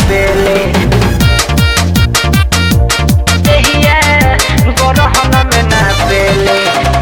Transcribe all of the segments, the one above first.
पेले देहिया गोरहन में ना पेले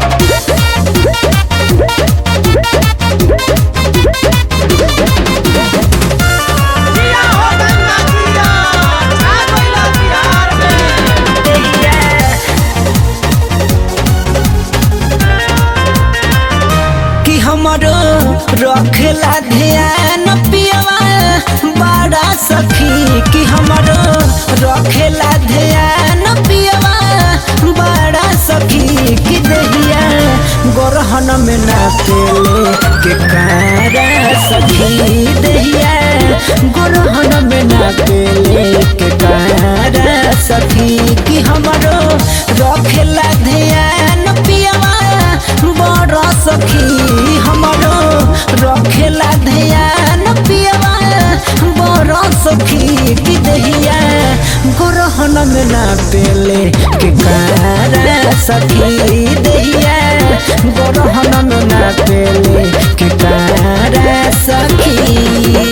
हमरो रखेला ध्यान पियवा बड़ा सखी कि हमरो रखेला ध्यान पियवा बड़ा सखी कि दहिया गोरहन में ना पेले के कारा सखी दहिया गोरहन में ना पेले के कारा सखी कि हमरो रखेला ध्यान पियवा बड़ा सखी हमरो रखेला ध्यान पियवा बड़ा सखी कि दहिया गोरहन में ना पेले के कारा सखी दहिया गोरहन में ना पेले के कारा सखी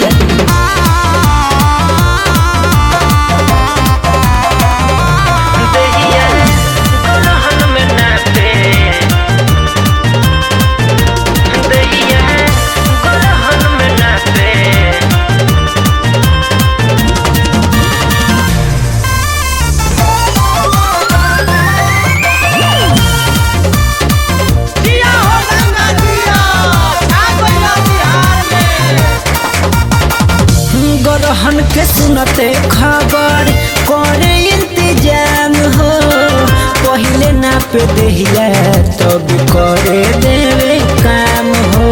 गोरहन के सुनते खबर करे इंतजाम हो पहले ना पे दहिया तब करे देवे काम हो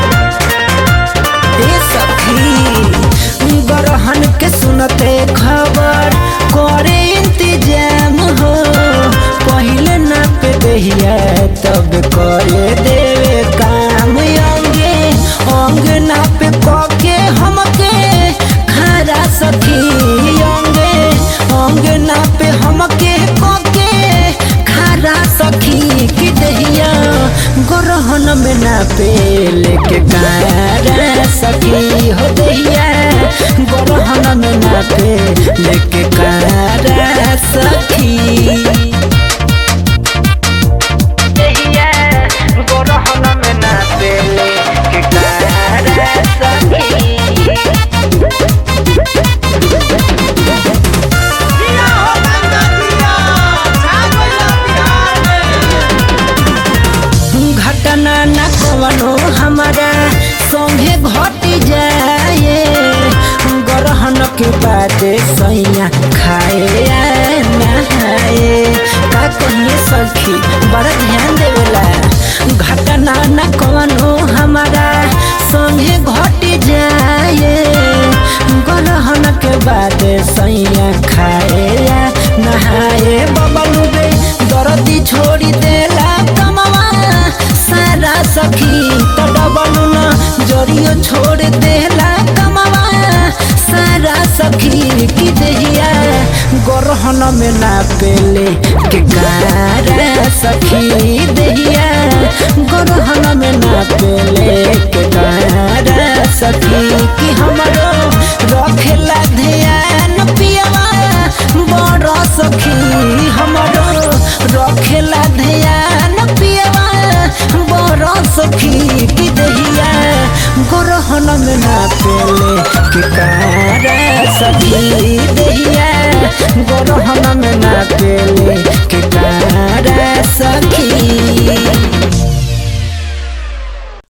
सखी गोरहन के सुनते खबर करे इंतजाम हो पहले ना पे दहिया तब करे देवे काम अंगे अंग ना पे पके हमके खारा सखी अंगे अंग ना पे हमके पके खारा सखी कि दहिया गोरहन में ना पेले के कारा सखी हो दहिया गोरहन में ना पेले के कारा सखी घटना न कवनो हमारा संगे घट जाए गोरहन के बाद सैया खाए नहाए का कहिए सखी बड़ा ध्यान देवेला घटना न कवनो हमारा संगे घट जाए गोरहन के बाद सैया खाए नहाए बबलू बे दर्दी छोड़ी देला कमवा सारा सखी तो डबलू न जरियो छोड़ देला कमवा सारा सखी कि दहिया गोरहन में ना पेले के कारा सखी दहिया गोरहन में ना पेले के कारा सखी कि हमरो रखेला ध्यान पियवा बड़ा सखी हमरो रखेला ध्यान पियवा बड़ा सखी कि दहिया गोरहन में ना पेले के कारा सखी दहिया गोरहन में ना पेले के